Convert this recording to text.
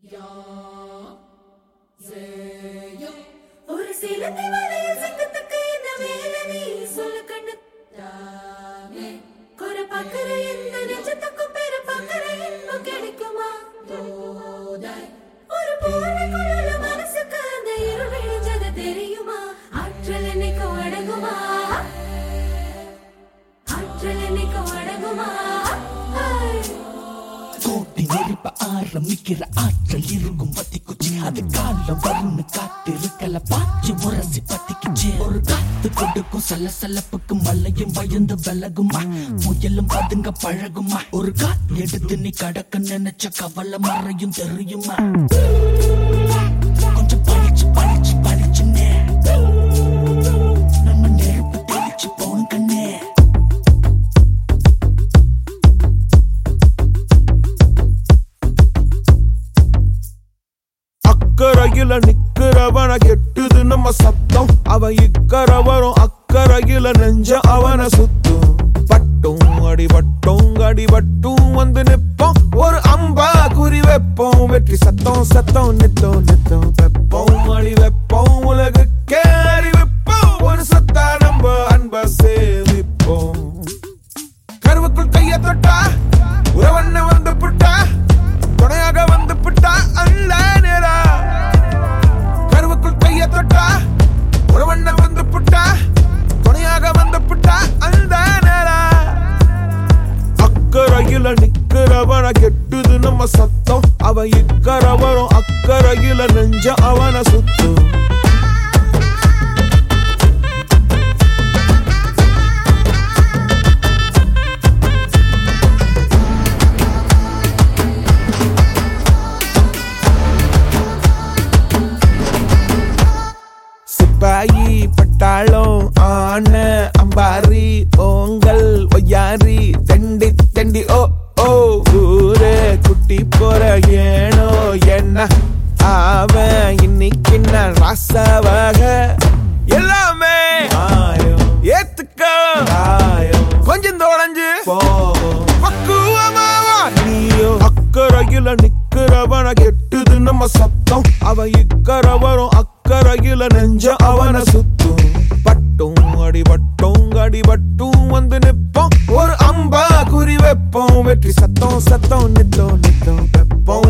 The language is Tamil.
ஒரு சிலந்தி வலையில் சிக்கத்துக்கு என்ன வேலை நீ சொல்லு கண்ணு தானே குறை பார்க்கிற எந்த நெஞ்சத்துக்கும் பெரு பார்க்கிற இன்பம் கிடைக்குமா தோதாய் ஒரு போர்வை குழல மனசுக்கு அந்த இருள் விழிஞ்சது தெரியுமா ஆற்றல் என்னைக்கும் அடங்குமா ஆற்றல் என்னைக்கும் அடங்குமா கோட்டி நெருப்ப ஆரம்பிக்கிற ஆற்றல் இருக்கும் பத்திக்குச்சு அது காலம் வரும்னு காத்திருக்கல பாய்ச்சி முரசி பத்திக்குச்சு ஒரு காத்து கொடுக்கும் சலசலப்புக்கு மலையும் பயந்து விலகுமா முயலும் பதுங்க பழகுமா ஒரு காத்து எடுத்து நீ கடக்க நினைச்ச கவலை மறையும் தெரியுமா கொஞ்சம் பழிச்சு பழிச்சு பழிச்சுன்னே நம்ம நெருப்பு தெளிச்சு போன கண்ணே அக்கறையில நிக்கிறவன கெட்டுது நம்ம சத்தம் அவன் இக்கரை வரும் அக்கறையில நெஞ்ச அவன சுத்தும் பட்டும் அடிபட்டும் வந்து நிப்போம் ஒரு அம்பா குறி வைப்போம் வெற்றி சத்தம் சத்தம் நித்தம் நித்தம் வெப்போம் அடி வைப்போம் உலகுக்கே அறிவிப்போம் ஒரு சத்தா நம்ம அன்ப சேமிப்போம் கருவுக்குள் கைய தொட்டா உறவண்ண வந்து புட்டா துணையாக வந்து புட்டா அல்ல நேரா கருவுக்குள் கைய தொட்டா உறவண்ண வந்து புட்டா துணையாக வந்து புட்டா அந்த நேரா அக்கறையில நிக்கிறவன கெட்டுது நம்ம சத்தம் அவன் இக்கரை வரும் அக்கறையில நெஞ்ச அவன சுத்தும் சிப்பாயி பட்டாளம் ஆன அம்பாரி ஓங்கல் ஒய்யாரி தெண்டி தெண்டி ஓ ஓ ஊரே குட்டி போற ஏனோ என்ன அவன் இன்னைக்கு நான் ராசவாக எல்லாமே ஏத்துக்க கொஞ்சம் தொடஞ்சு பக்குவமாவா நீயோ அக்கறையில நிக்கிறவன கெட்டுது நம்ம சத்தம் அவன் இக்கரை வரும் அக்கறையில நெஞ்ச அவன சுத்தும் பட்டும் அடிபட்டும் வந்து நிப்போம் ஒரு அம்பா குறி வைப்போம் வெற்றி சத்தம் சத்தம் நித்தம் நித்தம் வெப்போம்